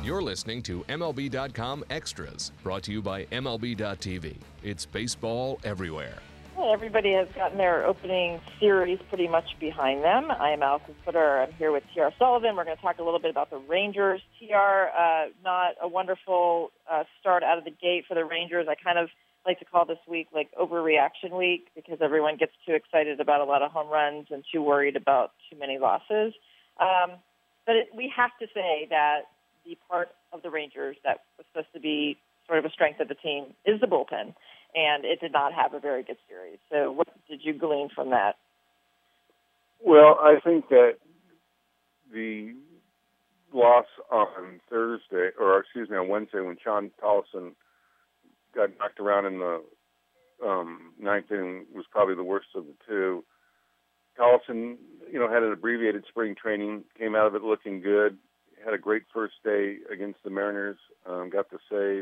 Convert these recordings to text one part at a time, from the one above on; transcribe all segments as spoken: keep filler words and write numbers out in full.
You're listening to M L B dot com Extras, brought to you by M L B dot T V. It's baseball everywhere. Well, everybody has gotten their opening series pretty much behind them. I am Allison Footer. I'm here with T R Sullivan. We're going to talk a little bit about the Rangers. T R, uh, not a wonderful uh, start out of the gate for the Rangers. I kind of like to call this week like overreaction week because everyone gets too excited about a lot of home runs and too worried about too many losses. Um, but it, we have to say that the part of the Rangers that was supposed to be sort of a strength of the team is the bullpen, and it did not have a very good series. So what did you glean from that? Well, I think that the loss on Thursday, or excuse me, on Wednesday when Shawn Tolleson got knocked around in the um, ninth inning was probably the worst of the two. Tolleson, you know, had an abbreviated spring training, came out of it looking good, had a great first day against the Mariners, um, got the save.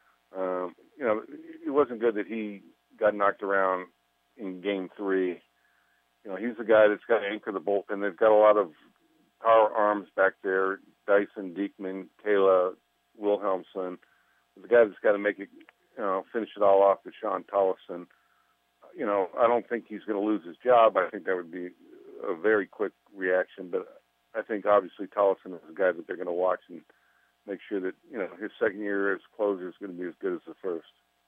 Um, you know, it wasn't good that he got knocked around in game three. You know, he's the guy that's got to anchor the bullpen. They've got a lot of power arms back there, Dyson, Diekman, Kayla, Wilhelmsen. The guy that's got to make it, you know, finish it all off with Shawn Tolleson. You know, I don't think he's going to lose his job. I think that would be a very quick reaction, but I think obviously Tolleson is a guy that they're going to watch and make sure that, you know, his second year as closer is going to be as good as the first.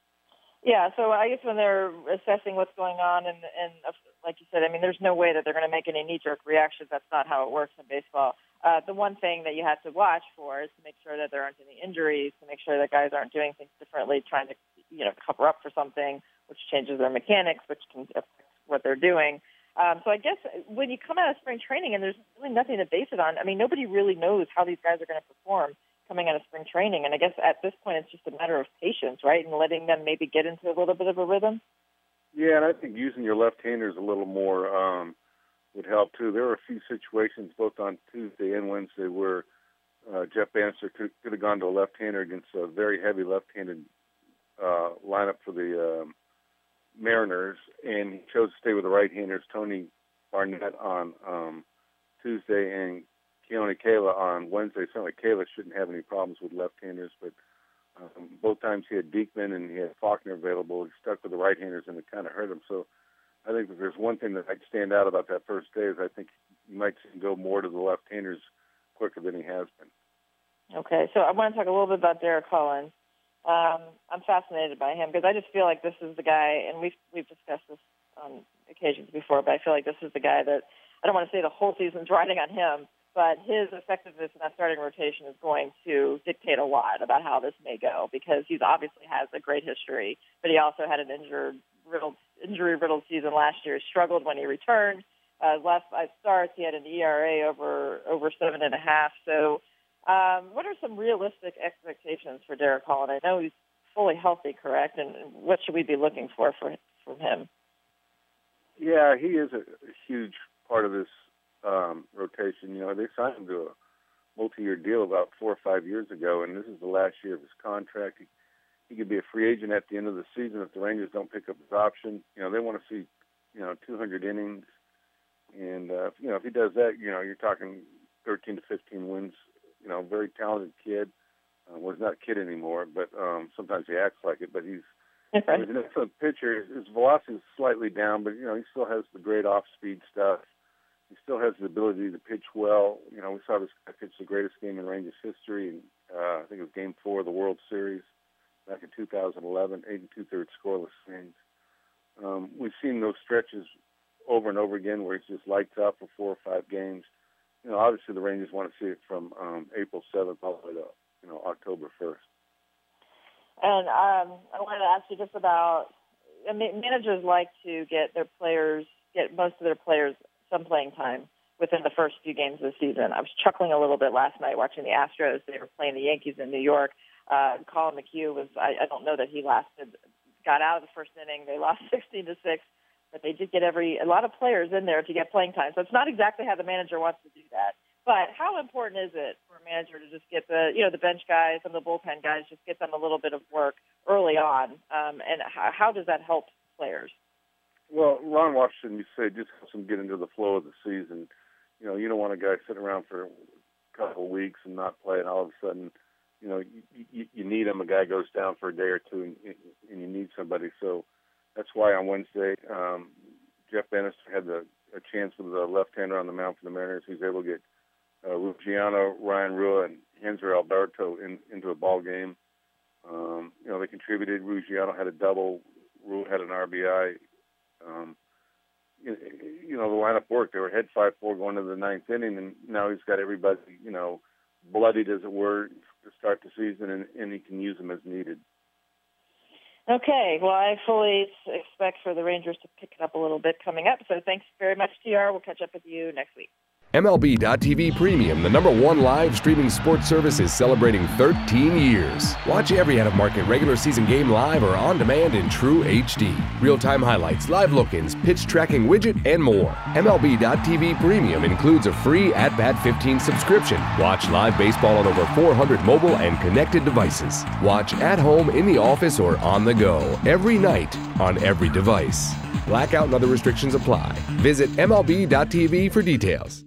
Yeah, so I guess when they're assessing what's going on, and, and uh, like you said, I mean, there's no way that they're going to make any knee-jerk reactions. That's not how it works in baseball. Uh, the one thing that you have to watch for is to make sure that there aren't any injuries, to make sure that guys aren't doing things differently, trying to, you know, cover up for something, which changes their mechanics, which can affect what they're doing. Um, so I guess when you come out of spring training and there's really nothing to base it on, I mean, nobody really knows how these guys are going to perform coming out of spring training. And I guess at this point it's just a matter of patience, right, and letting them maybe get into a little bit of a rhythm. Yeah, and I think using your left-handers a little more um, would help, too. There were a few situations both on Tuesday and Wednesday where uh, Jeff Bannister could, could have gone to a left-hander against a very heavy left-handed uh, lineup for the um, Mariners, and he chose to stay with the right-handers, Tony Barnett on um, Tuesday and Keone Kayla on Wednesday. Certainly Kayla shouldn't have any problems with left-handers, but um, both times he had Diekman and he had Faulkner available. He stuck with the right-handers, and it kind of hurt him. So I think if there's one thing that might stand out about that first day is I think you might see him go more to the left-handers quicker than he has been. Okay, so I want to talk a little bit about Derek Collins. Um, I'm fascinated by him because I just feel like this is the guy, and we've we've discussed this on occasions before, but I feel like this is the guy that I don't want to say the whole season's riding on him, but his effectiveness in that starting rotation is going to dictate a lot about how this may go because he obviously has a great history, but he also had an injured, riddled, injury-riddled season last year. He struggled when he returned. Uh, his last five starts, he had an E R A over over seven and a half. So. Um, what are some realistic expectations for Derek Collins? I know he's fully healthy, correct? And what should we be looking for, for from him? Yeah, he is a, a huge part of this um, rotation. You know, they signed him to a multi-year deal about four or five years ago, and this is the last year of his contract. He, he could be a free agent at the end of the season if the Rangers don't pick up his option. You know, they want to see, you know, two hundred innings. And, uh, you know, if he does that, you know, you're talking thirteen to fifteen wins. You know, very talented kid. Uh, well, he's not a kid anymore, but um, sometimes he acts like it. But he's, okay. he's an excellent pitcher. His velocity is slightly down, but, you know, he still has the great off-speed stuff. He still has the ability to pitch well. You know, we saw this guy pitch the greatest game in Rangers history. And, uh, I think it was Game four of the World Series back in two thousand eleven, eight and two-thirds scoreless innings. Um, we've seen those stretches over and over again where he just lights up for four or five games. You know, obviously the Rangers want to see it from um, April seventh all the way to, you know, October first. And um, I wanted to ask you just about, I mean, managers like to get their players, get most of their players some playing time within the first few games of the season. I was chuckling a little bit last night watching the Astros. They were playing the Yankees in New York. Uh, Colin McHugh was, I, I don't know that he lasted, got out of the first inning. They lost sixteen to six. But they did get every a lot of players in there to get playing time. So it's not exactly how the manager wants to do that. But how important is it for a manager to just get the, you know, the bench guys and the bullpen guys, just get them a little bit of work early on? Um, and how, how does that help players? Well, Ron Washington, you say, just helps them get into the flow of the season. You know, you don't want a guy sitting around for a couple of weeks and not play, and all of a sudden you know, you, you, you need him. A guy goes down for a day or two, and, and you need somebody. So that's why on Wednesday, um, Jeff Bannister had the, a chance with the left-hander on the mound for the Mariners. He was able to get uh, Ruggiano, Ryan Rua, and Hanser Alberto in, into a ball game. Um, you know, they contributed. Ruggiano had a double. Rua had an R B I. Um, you, you know, the lineup worked. They were ahead five four going into the ninth inning, and now he's got everybody, you know, bloodied, as it were, to start the season, and, and he can use them as needed. Okay, well, I fully expect for the Rangers to pick it up a little bit coming up, so thanks very much, T R. We'll catch up with you next week. M L B dot T V Premium, the number one live streaming sports service, is celebrating thirteen years. Watch every out-of-market regular season game live or on demand in true H D. Real-time highlights, live look-ins, pitch tracking widget, and more. M L B dot T V Premium includes a free At Bat fifteen subscription. Watch live baseball on over four hundred mobile and connected devices. Watch at home, in the office, or on the go every night on every device. Blackout and other restrictions apply. Visit M L B dot T V for details.